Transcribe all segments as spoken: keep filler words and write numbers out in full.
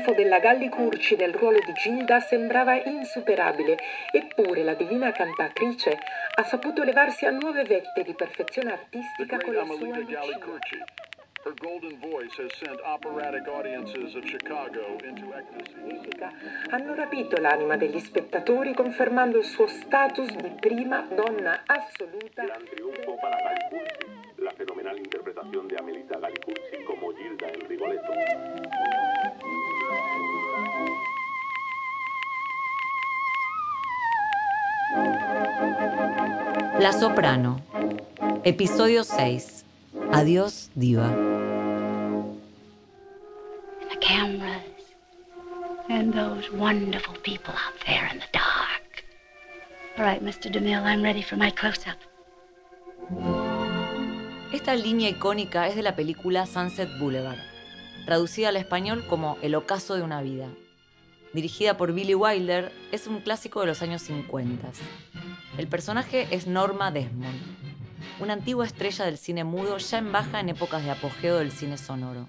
trionfo della Galli Curci nel ruolo di Gilda sembrava insuperabile, eppure la divina cantatrice ha saputo levarsi a nuove vette di perfezione artistica con la sua Lucia. Her golden voice has sent operatic audiences of Chicago into ecstasy. Hanno rapito l'anima degli spettatori confermando il suo status di prima donna assoluta. Gran triunfo para Galli Curci, la fenomenal interpretación de Amelita Galli Curci como Gilda en Rigoletto. La Soprano, episodio seis. Adiós, diva. The cameras and those wonderful people out there in the dark. All right, Mister DeMille, I'm ready for my close-up. Esta línea icónica es de la película Sunset Boulevard, traducida al español como El ocaso de una vida. Dirigida por Billy Wilder, es un clásico de los años cincuenta. El personaje es Norma Desmond, una antigua estrella del cine mudo ya en baja en épocas de apogeo del cine sonoro.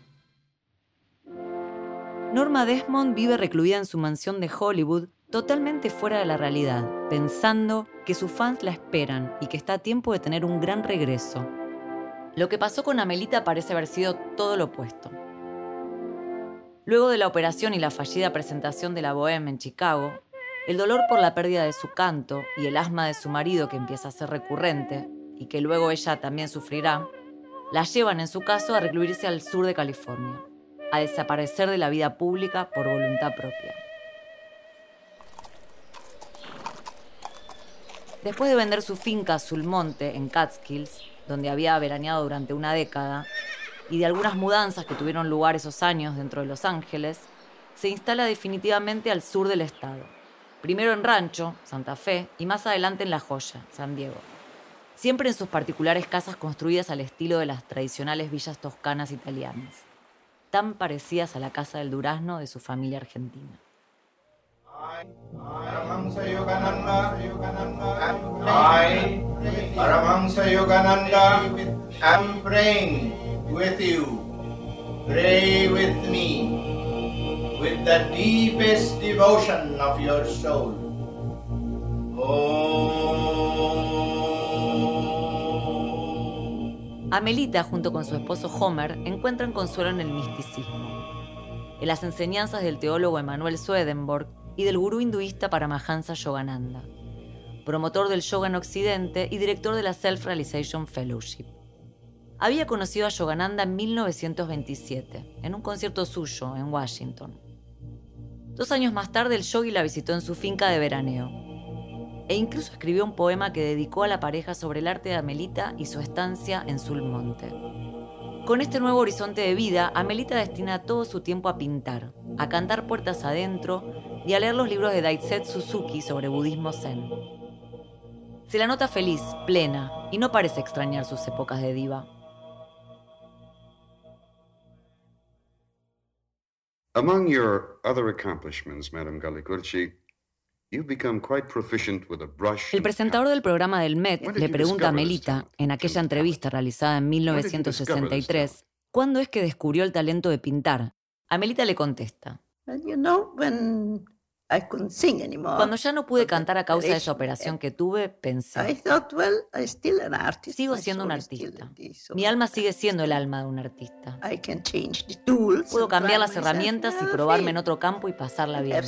Norma Desmond vive recluida en su mansión de Hollywood, totalmente fuera de la realidad, pensando que sus fans la esperan y que está a tiempo de tener un gran regreso. Lo que pasó con Amelita parece haber sido todo lo opuesto. Luego de la operación y la fallida presentación de la Bohème en Chicago, el dolor por la pérdida de su canto y el asma de su marido, que empieza a ser recurrente, y que luego ella también sufrirá, la llevan en su caso a recluirse al sur de California, a desaparecer de la vida pública por voluntad propia. Después de vender su finca Azul Monte en Catskills, donde había veraneado durante una década, y de algunas mudanzas que tuvieron lugar esos años dentro de Los Ángeles, se instala definitivamente al sur del estado. Primero en Rancho, Santa Fe, y más adelante en La Joya, San Diego. Siempre en sus particulares casas construidas al estilo de las tradicionales villas toscanas italianas, tan parecidas a la casa del durazno de su familia argentina. Paramahansa Yogananda, I, Paramahansa Yogananda, am praying with you. Pray with me, with the deepest devotion of your soul. Oh. Amelita, junto con su esposo Homer, encuentran consuelo en el misticismo, en las enseñanzas del teólogo Emanuel Swedenborg y del gurú hinduista Paramahansa Yogananda, promotor del yoga en Occidente y director de la Self-Realization Fellowship. Había conocido a Yogananda en mil novecientos veintisiete, en un concierto suyo en Washington. Dos años más tarde, el yogui la visitó en su finca de veraneo, e incluso escribió un poema que dedicó a la pareja sobre el arte de Amelita y su estancia en Sulmonte. Con este nuevo horizonte de vida, Amelita destina todo su tiempo a pintar, a cantar puertas adentro y a leer los libros de Daisetsu Suzuki sobre budismo zen. Se la nota feliz, plena, y no parece extrañar sus épocas de diva. Among your other accomplishments, Madame Galli Curci, you've become quite proficient with a brush. El presentador del programa del Met le pregunta a Amelita, en aquella entrevista realizada en mil novecientos sesenta y tres, ¿cuándo es que descubrió el talento de pintar? Amelita le contesta: cuando ya no pude cantar a causa de esa operación que tuve, pensé, sigo siendo un artista. Mi alma sigue siendo el alma de un artista. Puedo cambiar las herramientas y probarme en otro campo y pasarla bien.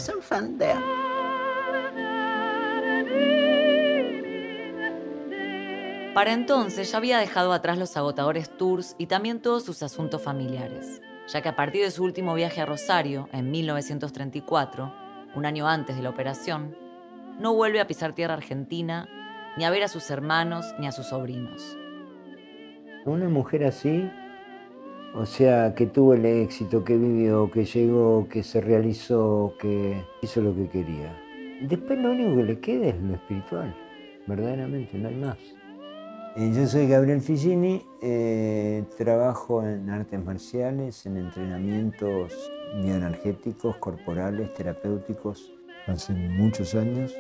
Para entonces ya había dejado atrás los agotadores tours y también todos sus asuntos familiares, ya que a partir de su último viaje a Rosario, en mil novecientos treinta y cuatro, un año antes de la operación, no vuelve a pisar tierra argentina, ni a ver a sus hermanos, ni a sus sobrinos. Una mujer así, o sea, que tuvo el éxito, que vivió, que llegó, que se realizó, que hizo lo que quería. Después lo único que le queda es lo espiritual, verdaderamente, no hay más. Yo soy Gabriel Figini, eh, trabajo en artes marciales, en entrenamientos bioenergéticos, corporales, terapéuticos, hace muchos años.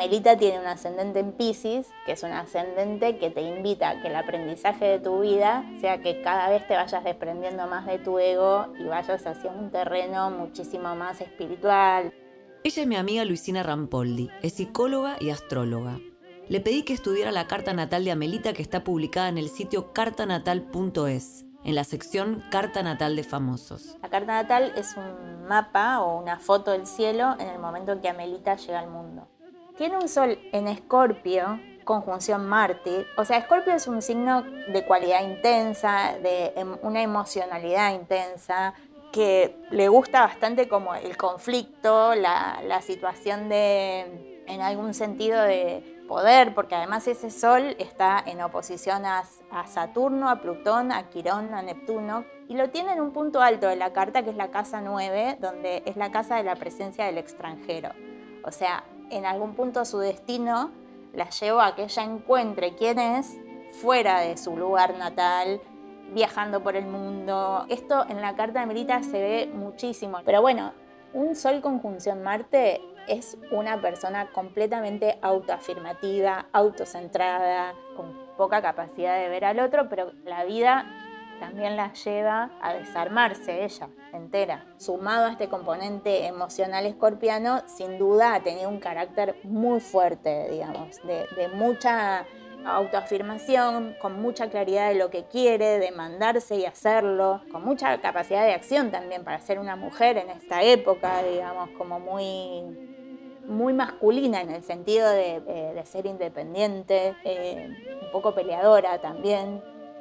Amelita tiene un ascendente en Piscis, que es un ascendente que te invita a que el aprendizaje de tu vida sea que cada vez te vayas desprendiendo más de tu ego y vayas hacia un terreno muchísimo más espiritual. Ella es mi amiga Luisina Rampoldi, es psicóloga y astróloga. Le pedí que estudiara la carta natal de Amelita, que está publicada en el sitio carta natal punto es, en la sección Carta Natal de Famosos. La carta natal es un mapa o una foto del cielo en el momento en que Amelita llega al mundo. Tiene un sol en Escorpio, conjunción Marte. O sea, Escorpio es un signo de cualidad intensa, de una emocionalidad intensa, que le gusta bastante como el conflicto, la, la situación de, en algún sentido, de poder, porque además ese sol está en oposición a, a Saturno, a Plutón, a Quirón, a Neptuno, y lo tiene en un punto alto de la carta, que es la casa nueve, donde es la casa de la presencia del extranjero. O sea, en algún punto su destino la llevó a que ella encuentre quién es fuera de su lugar natal, viajando por el mundo. Esto en la carta de Amelita se ve muchísimo. Pero bueno, un sol conjunción Marte es una persona completamente autoafirmativa, autocentrada, con poca capacidad de ver al otro, pero la vida también la lleva a desarmarse ella entera. Sumado a este componente emocional escorpiano, sin duda ha tenido un carácter muy fuerte, digamos, de, de mucha autoafirmación, con mucha claridad de lo que quiere, de mandarse y hacerlo, con mucha capacidad de acción también para ser una mujer en esta época, digamos, como muy, muy masculina en el sentido de, de, de ser independiente, eh, un poco peleadora también.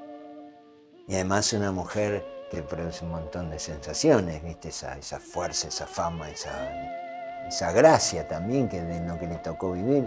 Y además una mujer que produce un montón de sensaciones, ¿viste? Esa, esa fuerza, esa fama, esa, esa gracia también que de lo que le tocó vivir.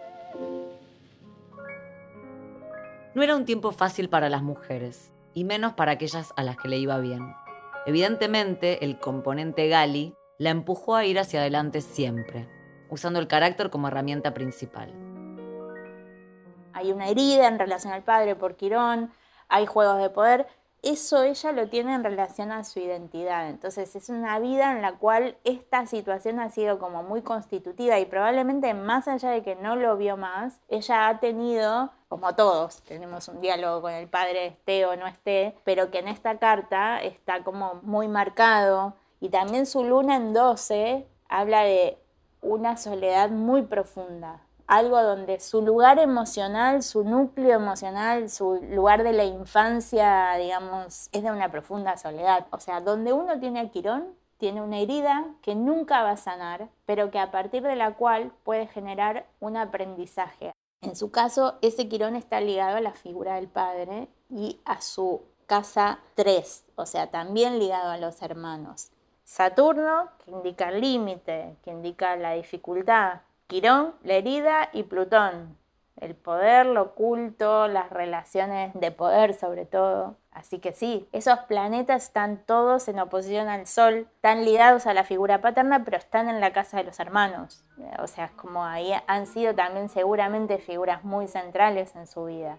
No era un tiempo fácil para las mujeres, y menos para aquellas a las que le iba bien. Evidentemente, el componente Gali la empujó a ir hacia adelante siempre, usando el carácter como herramienta principal. Hay una herida en relación al padre por Quirón, hay juegos de poder. Eso ella lo tiene en relación a su identidad. Entonces es una vida en la cual esta situación ha sido como muy constitutiva y probablemente más allá de que no lo vio más, ella ha tenido, como todos, tenemos un diálogo con el padre, esté o no esté, pero que en esta carta está como muy marcado. Y también su luna en doce habla de una soledad muy profunda. Algo donde su lugar emocional, su núcleo emocional, su lugar de la infancia, digamos, es de una profunda soledad. O sea, donde uno tiene a Quirón, tiene una herida que nunca va a sanar, pero que a partir de la cual puede generar un aprendizaje. En su caso, ese Quirón está ligado a la figura del padre y a su casa tres, o sea, también ligado a los hermanos. Saturno, que indica el límite, que indica la dificultad. Quirón, la herida, y Plutón, el poder, lo oculto, las relaciones de poder sobre todo. Así que sí, esos planetas están todos en oposición al Sol, están ligados a la figura paterna, pero están en la casa de los hermanos. O sea, es como ahí han sido también seguramente figuras muy centrales en su vida.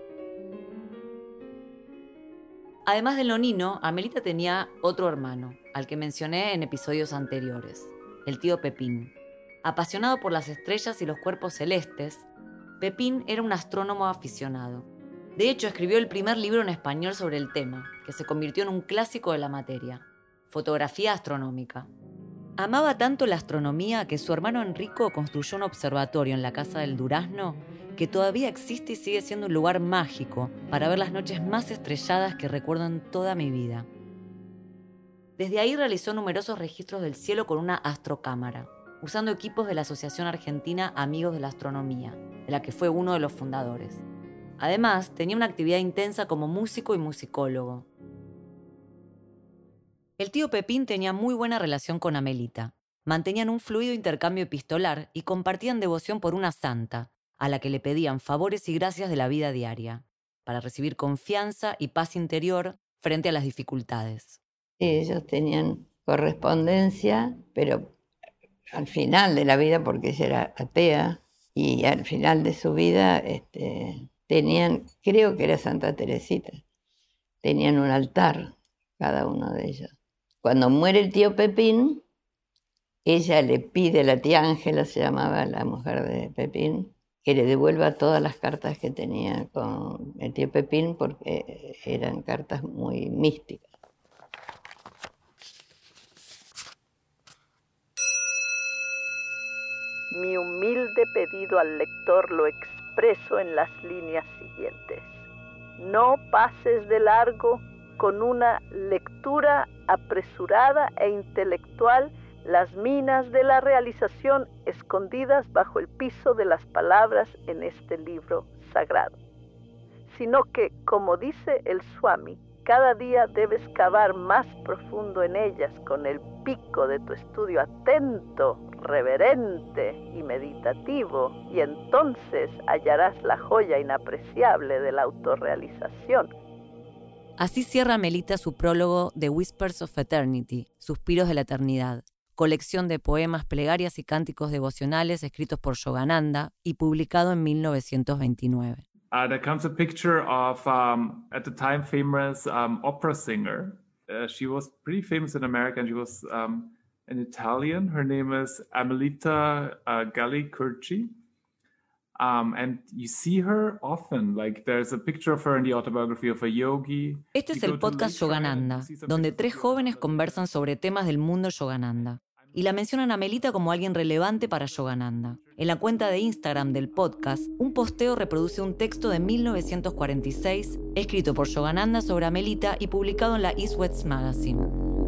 Además del nonino, Amelita tenía otro hermano, al que mencioné en episodios anteriores, el tío Pepín. Apasionado por las estrellas y los cuerpos celestes, Pepín era un astrónomo aficionado. De hecho, escribió el primer libro en español sobre el tema, que se convirtió en un clásico de la materia, Fotografía Astronómica. Amaba tanto la astronomía que su hermano Enrico construyó un observatorio en la casa del Durazno que todavía existe y sigue siendo un lugar mágico para ver las noches más estrelladas que recuerdo en toda mi vida. Desde ahí realizó numerosos registros del cielo con una astrocámara, usando equipos de la Asociación Argentina Amigos de la Astronomía, de la que fue uno de los fundadores. Además, tenía una actividad intensa como músico y musicólogo. El tío Pepín tenía muy buena relación con Amelita. Mantenían un fluido intercambio epistolar y compartían devoción por una santa, a la que le pedían favores y gracias de la vida diaria, para recibir confianza y paz interior frente a las dificultades. Ellos tenían correspondencia, pero al final de la vida, porque ella era atea, y al final de su vida este, tenían, creo que era Santa Teresita, tenían un altar cada uno de ellos. Cuando muere el tío Pepín, ella le pide a la tía Ángela, se llamaba la mujer de Pepín, que le devuelva todas las cartas que tenía con el tío Pepín porque eran cartas muy místicas. Mi humilde pedido al lector lo expreso en las líneas siguientes. No pases de largo con una lectura apresurada e intelectual las minas de la realización escondidas bajo el piso de las palabras en este libro sagrado, sino que, como dice el Swami, cada día debes cavar más profundo en ellas con el pico de tu estudio atento, reverente y meditativo, y entonces hallarás la joya inapreciable de la autorrealización. Así cierra Amelita su prólogo de Whispers of Eternity, Suspiros de la Eternidad, colección de poemas, plegarias y cánticos devocionales escritos por Yogananda y publicado en mil novecientos veintinueve. Uh, there comes a picture of, um, at the time, famous um, opera singer. Uh, she was pretty famous in America, and she was um, an Italian. Her name is Amelita uh, Galli-Curci. Um, and you see her often, like there's a picture of her in the autobiography of a yogi. Este es el podcast Yogananda, donde tres jóvenes conversan sobre temas del mundo Yogananda. Y la mencionan a Amelita como alguien relevante para Yogananda. En la cuenta de Instagram del podcast, un posteo reproduce un texto de mil novecientos cuarenta y seis, escrito por Yogananda sobre Amelita y publicado en la East West Magazine.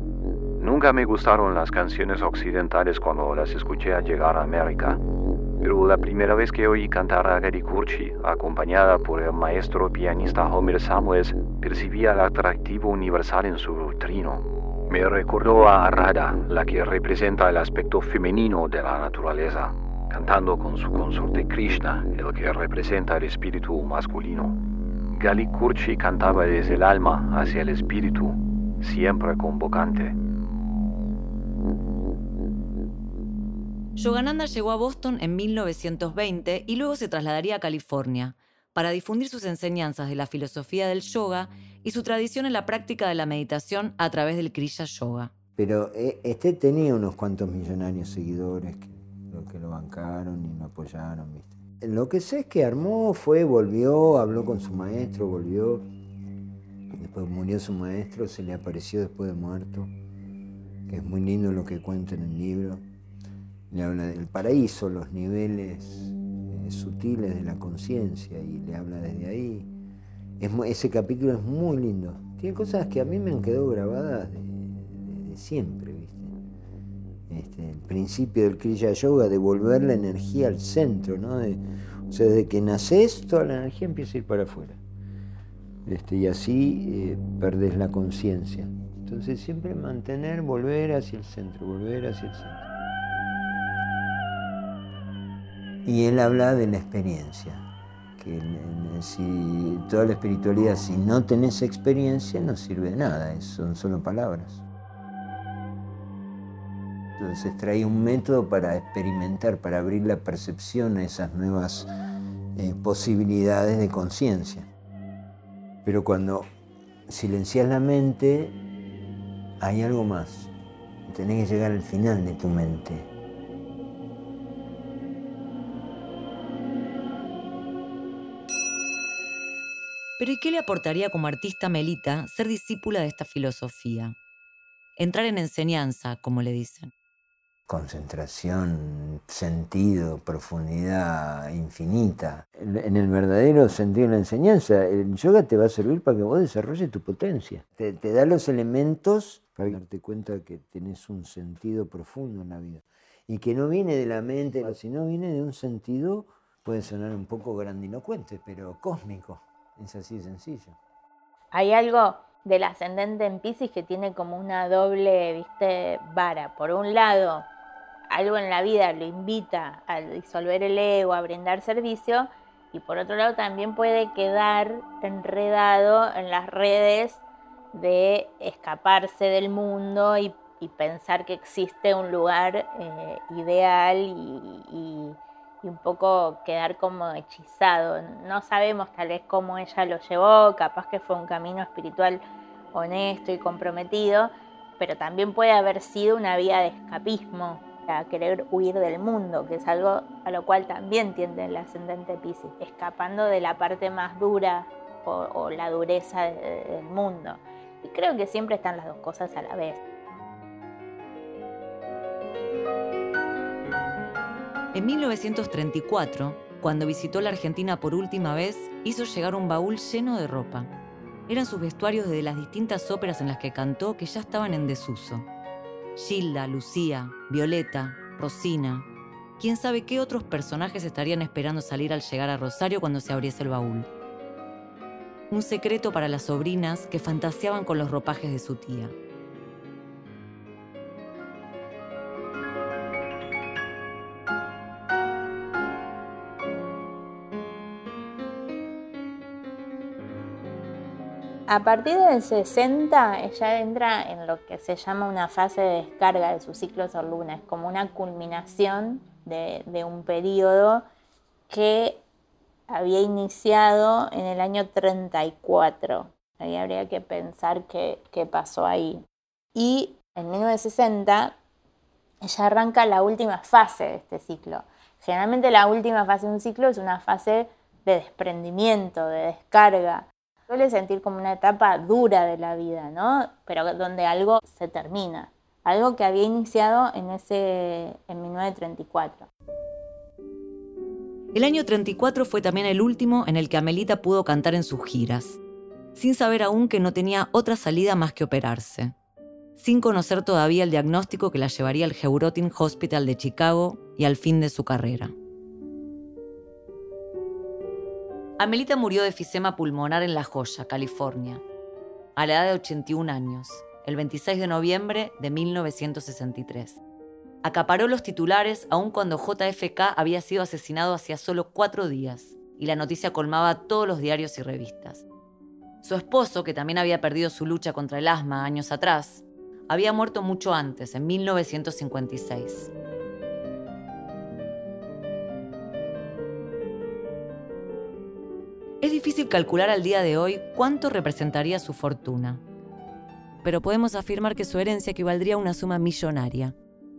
Nunca me gustaron las canciones occidentales cuando las escuché al llegar a América. Pero la primera vez que oí cantar a Galli-Curci, acompañada por el maestro pianista Homer Samuels, percibí el atractivo universal en su trino. Me recordó a Radha, la que representa el aspecto femenino de la naturaleza, cantando con su consorte Krishna, el que representa el espíritu masculino. Galli-Curci cantaba desde el alma hacia el espíritu, siempre convocante. Yogananda llegó a Boston en mil novecientos veinte y luego se trasladaría a California para difundir sus enseñanzas de la filosofía del yoga y su tradición en la práctica de la meditación a través del Kriya Yoga. Pero este tenía unos cuantos millonarios seguidores que lo, que lo bancaron y lo apoyaron, ¿viste? Lo que sé es que armó, fue, volvió, habló con su maestro, volvió. Después murió su maestro, se le apareció después de muerto, que es muy lindo lo que cuenta en el libro. Le habla del paraíso, los niveles eh, sutiles de la conciencia y le habla desde ahí. Es muy, ese capítulo es muy lindo. Tiene cosas que a mí me han quedado grabadas de, de, de siempre, ¿viste? Este, el principio del Kriya Yoga, de volver la energía al centro, ¿no? De, o sea, desde que nacés, toda la energía empieza a ir para afuera. Este, y así eh, perdés la conciencia. Entonces siempre mantener, volver hacia el centro, volver hacia el centro. Y él habla de la experiencia, que si toda la espiritualidad, si no tenés experiencia, no sirve de nada, son solo palabras. Entonces trae un método para experimentar, para abrir la percepción a esas nuevas eh, posibilidades de conciencia. Pero cuando silencias la mente, hay algo más. Tenés que llegar al final de tu mente. Pero ¿y qué le aportaría como artista a Amelita ser discípula de esta filosofía? Entrar en enseñanza, como le dicen. Concentración, sentido, profundidad infinita. En el verdadero sentido de la enseñanza, el yoga te va a servir para que vos desarrolles tu potencia. Te, te da los elementos para darte cuenta que tenés un sentido profundo en la vida. Y que no viene de la mente, sino viene de un sentido, puede sonar un poco grandilocuente, pero cósmico. Es así de sencillo. Hay algo del ascendente en Piscis que tiene como una doble, viste, vara. Por un lado, algo en la vida lo invita a disolver el ego, a brindar servicio, y por otro lado también puede quedar enredado en las redes de escaparse del mundo y, y pensar que existe un lugar eh, ideal y, y y un poco quedar como hechizado. No sabemos tal vez cómo ella lo llevó, capaz que fue un camino espiritual honesto y comprometido, pero también puede haber sido una vía de escapismo a querer huir del mundo, que es algo a lo cual también tiende el ascendente Piscis, escapando de la parte más dura o, o la dureza de, de, del mundo. Y creo que siempre están las dos cosas a la vez. En mil novecientos treinta y cuatro, cuando visitó la Argentina por última vez, hizo llegar un baúl lleno de ropa. Eran sus vestuarios de las distintas óperas en las que cantó que ya estaban en desuso. Gilda, Lucía, Violeta, Rosina. ¿Quién sabe qué otros personajes estarían esperando salir al llegar a Rosario cuando se abriese el baúl? Un secreto para las sobrinas que fantaseaban con los ropajes de su tía. A partir del sesenta, ella entra en lo que se llama una fase de descarga de su ciclo Sol-Luna. Es como una culminación de, de un periodo que había iniciado en el año treinta y cuatro. Ahí habría que pensar qué, qué pasó ahí. Y en mil novecientos sesenta, ella arranca la última fase de este ciclo. Generalmente la última fase de un ciclo es una fase de desprendimiento, de descarga. Suele sentir como una etapa dura de la vida, ¿no? Pero donde algo se termina. Algo que había iniciado en, ese, en mil novecientos treinta y cuatro. El año treinta y cuatro fue también el último en el que Amelita pudo cantar en sus giras, sin saber aún que no tenía otra salida más que operarse, sin conocer todavía el diagnóstico que la llevaría al Heurotin Hospital de Chicago y al fin de su carrera. Amelita murió de efisema pulmonar en La Joya, California, a la edad de ochenta y un años, el veintiséis de noviembre de mil novecientos sesenta y tres. Acaparó los titulares aun cuando J F K había sido asesinado hacía solo cuatro días, y la noticia colmaba todos los diarios y revistas. Su esposo, que también había perdido su lucha contra el asma años atrás, había muerto mucho antes, en mil novecientos cincuenta y seis. Es difícil calcular al día de hoy cuánto representaría su fortuna, pero podemos afirmar que su herencia equivaldría a una suma millonaria.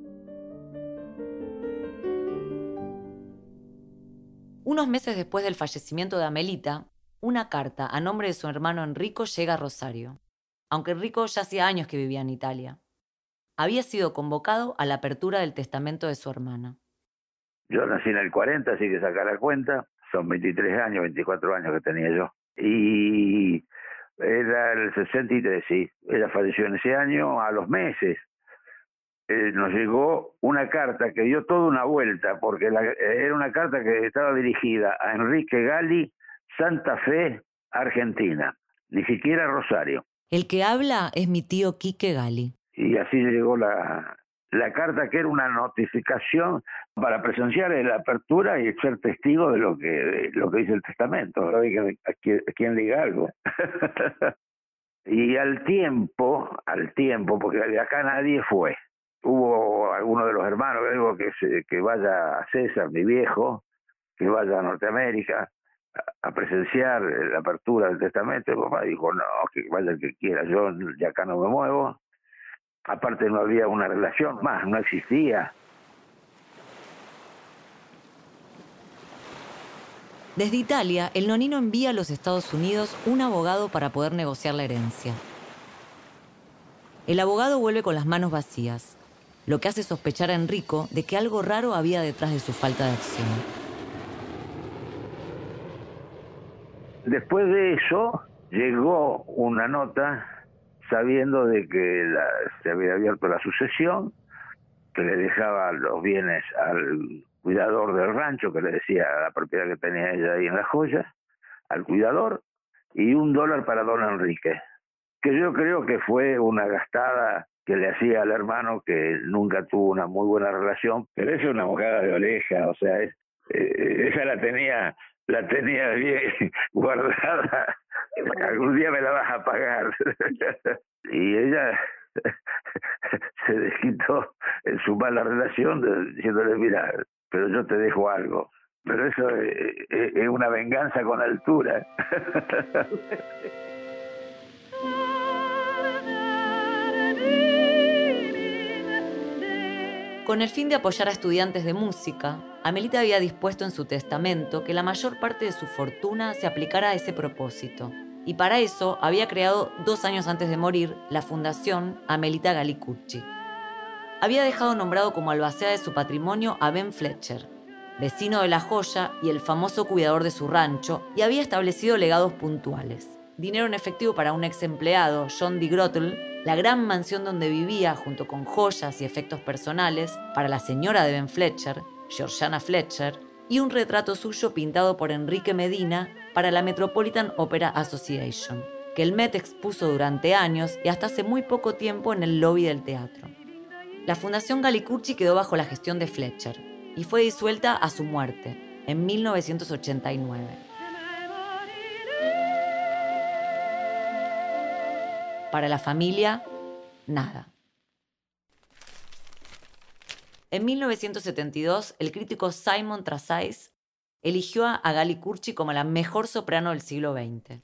Unos meses después del fallecimiento de Amelita, una carta a nombre de su hermano Enrico llega a Rosario, aunque Enrico ya hacía años que vivía en Italia. Había sido convocado a la apertura del testamento de su hermana. Yo nací en el cuarenta, así que saca la cuenta. Son veintitrés años, veinticuatro años que tenía yo. Y era el sesenta y tres, sí. Ella falleció en ese año. A los meses eh, nos llegó una carta que dio toda una vuelta, porque la, era una carta que estaba dirigida a Enrique Gali, Santa Fe, Argentina. Ni siquiera Rosario. El que habla es mi tío Quique Gali. Y así llegó la, la carta, que era una notificación para presenciar la apertura y ser testigo de lo que, de lo que dice el testamento. ¿A quién, a quién diga algo? Y al tiempo, al tiempo, porque de acá nadie fue. Hubo alguno de los hermanos que digo que, se, que vaya a César, mi viejo, que vaya a Norteamérica a, a presenciar la apertura del testamento. Mi papá dijo, no, que vaya el que quiera, yo de acá no me muevo. Aparte no había una relación más, no existía. Desde Italia, el nonino envía a los Estados Unidos un abogado para poder negociar la herencia. El abogado vuelve con las manos vacías, lo que hace sospechar a Enrico de que algo raro había detrás de su falta de acción. Después de eso, llegó una nota sabiendo de que la, se había abierto la sucesión, que le dejaba los bienes al cuidador del rancho, que le decía la propiedad que tenía ella ahí en Las Joyas, al cuidador, y un dólar para don Enrique, que yo creo que fue una gastada que le hacía al hermano, que nunca tuvo una muy buena relación, pero eso es una mojada de oreja, o sea, es, eh, esa la tenía, la tenía bien guardada, algún día me la vas a pagar. Y ella se desquitó en su mala relación diciéndole, mira, pero yo te dejo algo. Pero eso es, es, es una venganza con altura. Con el fin de apoyar a estudiantes de música, Amelita había dispuesto en su testamento que la mayor parte de su fortuna se aplicara a ese propósito, y para eso había creado, dos años antes de morir, la Fundación Amelita Galli-Curci. Había dejado nombrado como albacea de su patrimonio a Ben Fletcher, vecino de La Joya y el famoso cuidador de su rancho, y había establecido legados puntuales. Dinero en efectivo para un ex empleado, John D. Grottle, la gran mansión donde vivía, junto con joyas y efectos personales, para la señora de Ben Fletcher, Georgiana Fletcher, y un retrato suyo pintado por Enrique Medina para la Metropolitan Opera Association, que el Met expuso durante años y hasta hace muy poco tiempo en el lobby del teatro. La Fundación Galli-Curci quedó bajo la gestión de Fletcher y fue disuelta a su muerte en mil novecientos ochenta y nueve. Para la familia, nada. En mil novecientos setenta y dos, el crítico Simon Trasais eligió a Galli-Curci como la mejor soprano del siglo veinte.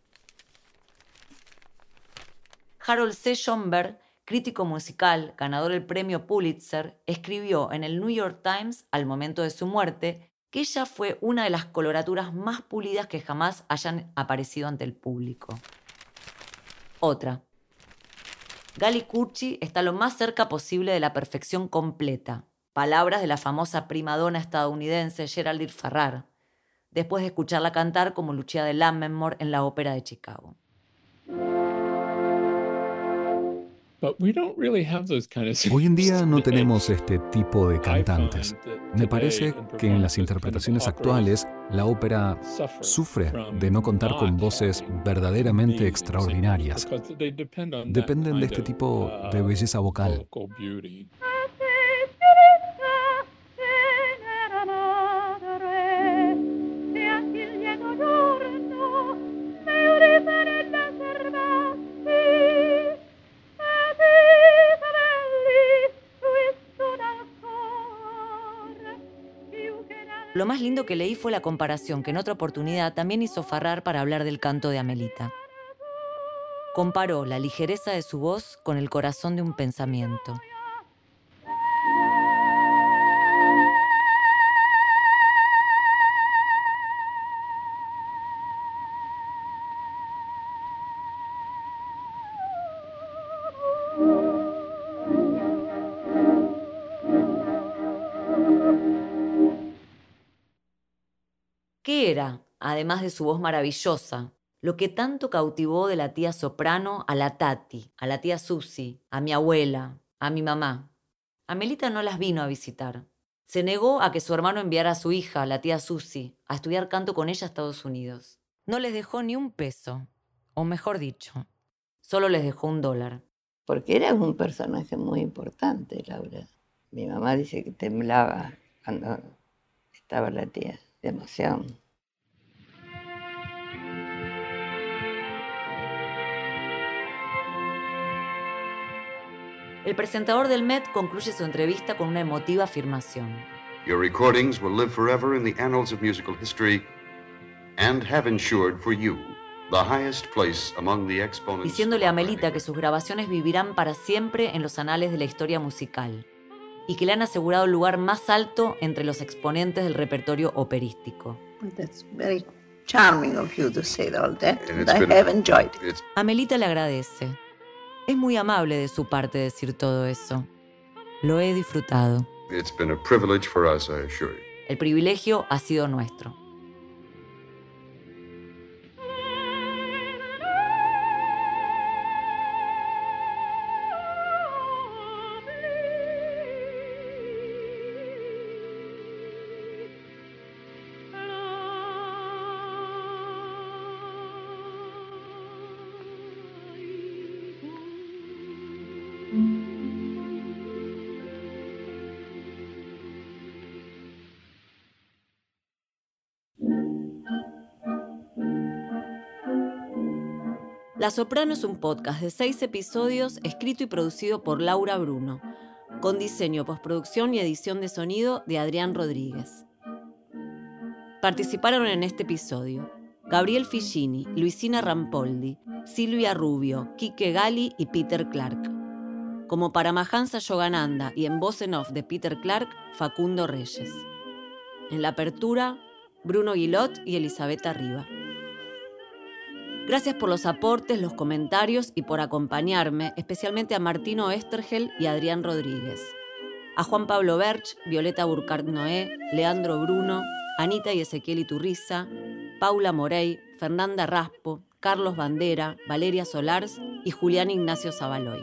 Harold C. Schomburg, crítico musical, ganador del premio Pulitzer, escribió en el New York Times, al momento de su muerte, que ella fue una de las coloraturas más pulidas que jamás hayan aparecido ante el público. Otra. Galli-Curci está lo más cerca posible de la perfección completa. Palabras de la famosa primadona estadounidense Geraldine Farrar, después de escucharla cantar como Lucia de Lammermoor en la Ópera de Chicago. Hoy en día no tenemos este tipo de cantantes. Me parece que en las interpretaciones actuales la ópera sufre de no contar con voces verdaderamente extraordinarias. Dependen de este tipo de belleza vocal. Lo más lindo que leí fue la comparación que en otra oportunidad también hizo Farrar para hablar del canto de Amelita. Comparó la ligereza de su voz con el corazón de un pensamiento. ¿Qué era, además de su voz maravillosa, lo que tanto cautivó de la tía soprano a la Tati, a la tía Susi, a mi abuela, a mi mamá? Amelita no las vino a visitar. Se negó a que su hermano enviara a su hija, la tía Susi, a estudiar canto con ella a Estados Unidos. No les dejó ni un peso, o mejor dicho, solo les dejó un dólar. Porque era un personaje muy importante, Laura. Mi mamá dice que temblaba cuando estaba la tía. De emoción. El presentador del Met concluye su entrevista con una emotiva afirmación. Your recordings will live forever in the annals of musical history and have ensured for you the highest place among the exponents. Diciéndole a Amelita que sus grabaciones vivirán para siempre en los anales de la historia musical y que le han asegurado el lugar más alto entre los exponentes del repertorio operístico. Amelita le agradece. Es muy amable de su parte decir todo eso. Lo he disfrutado. It's been a privilege for us, I assure you. El privilegio ha sido nuestro. La Soprano es un podcast de seis episodios escrito y producido por Laura Bruno, con diseño, postproducción y edición de sonido de Adrián Rodríguez. Participaron en este episodio Gabriel Figini, Luisina Rampoldi, Silvia Rubio, Quique Gali y Peter Clark. como Paramahansa Yogananda y en voz en off de Peter Clark, Facundo Reyes. En la apertura, Bruno Guilot y Elisabetta Riva. Gracias por los aportes, los comentarios y por acompañarme, especialmente a Martino Estergel y Adrián Rodríguez. A Juan Pablo Berch, Violeta Burkhardt Noé, Leandro Bruno, Anita y Ezequiel Iturriza, Paula Morey, Fernanda Raspo, Carlos Bandera, Valeria Solars y Julián Ignacio Zabaloy.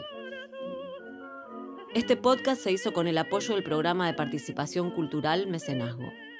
Este podcast se hizo con el apoyo del Programa de Participación Cultural Mecenazgo.